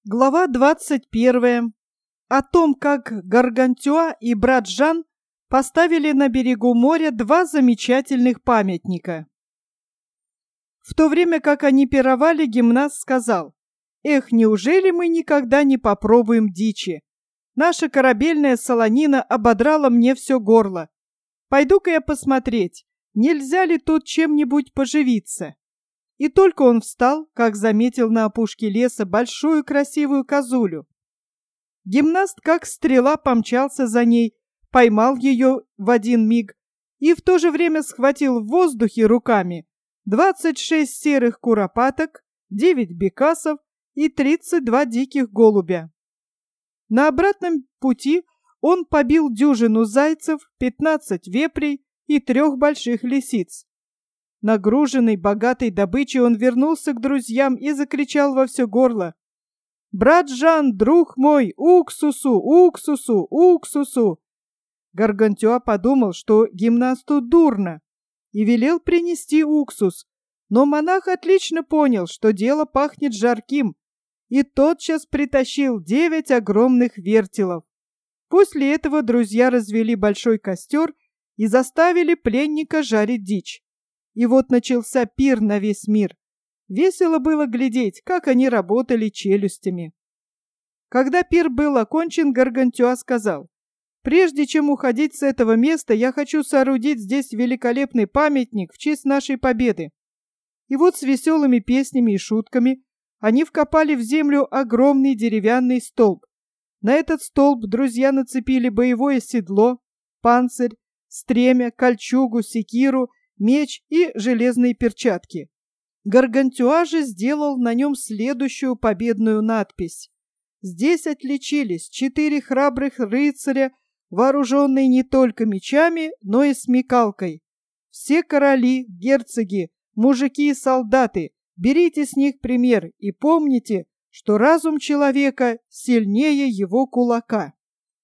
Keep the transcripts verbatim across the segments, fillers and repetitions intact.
Глава двадцать первая. О том, как Гаргантюа и брат Жан поставили на берегу моря два замечательных памятника. В то время как они пировали, гимнаст сказал: «Эх, неужели мы никогда не попробуем дичи? Наша корабельная солонина ободрала мне все горло. Пойду-ка я посмотреть, нельзя ли тут чем-нибудь поживиться». И только он встал, как заметил на опушке леса большую красивую козулю. Гимнаст, как стрела, помчался за ней, поймал ее в один миг и в то же время схватил в воздухе руками двадцать шесть серых куропаток, девять бекасов и тридцать два диких голубя. На обратном пути он побил дюжину зайцев, пятнадцать вепрей и трех больших лисиц. Нагруженный богатой добычей, он вернулся к друзьям и закричал во все горло: «Брат Жан, друг мой, уксусу, уксусу, уксусу!» Гаргантюа подумал, что гимнасту дурно, и велел принести уксус, но монах отлично понял, что дело пахнет жарким, и тотчас притащил девять огромных вертелов. После этого друзья развели большой костер и заставили пленника жарить дичь. И вот начался пир на весь мир. Весело было глядеть, как они работали челюстями. Когда пир был окончен, Гаргантюа сказал: «Прежде чем уходить с этого места, я хочу соорудить здесь великолепный памятник в честь нашей победы». И вот с веселыми песнями и шутками они вкопали в землю огромный деревянный столб. На этот столб друзья нацепили боевое седло, панцирь, стремя, кольчугу, секиру, меч и железные перчатки. Гаргантюа же сделал на нем следующую победную надпись. Здесь отличились четыре храбрых рыцаря, вооруженные не только мечами, но и смекалкой. Все короли, герцоги, мужики и солдаты, берите с них пример и помните, что разум человека сильнее его кулака.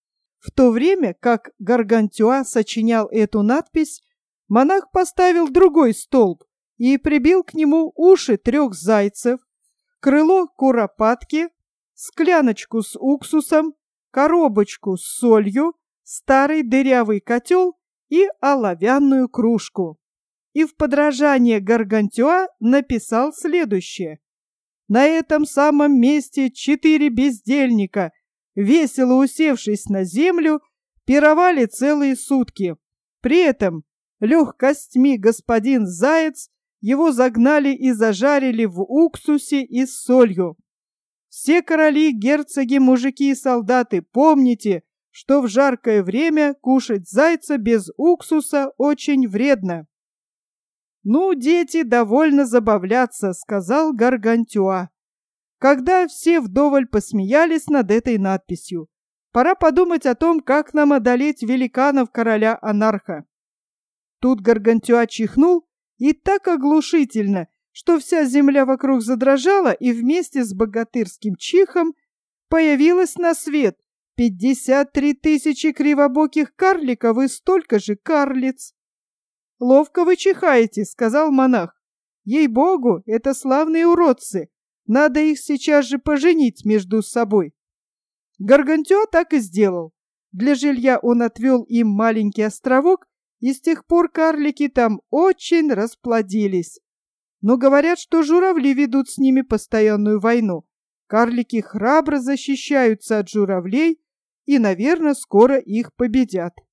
В то время как Гаргантюа сочинял эту надпись, монах поставил другой столб и прибил к нему уши трех зайцев, крыло куропатки, скляночку с уксусом, коробочку с солью, старый дырявый котел и оловянную кружку. И в подражание Гаргантюа написал следующее: «На этом самом месте четыре бездельника, весело усевшись на землю, пировали целые сутки. При этом лег костьми господин Заяц, его загнали и зажарили в уксусе и с солью. Все короли, герцоги, мужики и солдаты, помните, что в жаркое время кушать зайца без уксуса очень вредно». «Ну, дети, довольно забавляться», — сказал Гаргантюа. Когда все вдоволь посмеялись над этой надписью, пора подумать о том, как нам одолеть великанов короля-анарха. Тут Гаргантюа чихнул, и так оглушительно, что вся земля вокруг задрожала, и вместе с богатырским чихом появилось на свет пятьдесят три тысячи кривобоких карликов и столько же карлиц. «Ловко вы чихаете», — сказал монах. «Ей-богу, это славные уродцы, надо их сейчас же поженить между собой». Гаргантюа так и сделал. Для жилья он отвел им маленький островок, и с тех пор карлики там очень расплодились. Но говорят, что журавли ведут с ними постоянную войну. Карлики храбро защищаются от журавлей и, наверное, скоро их победят.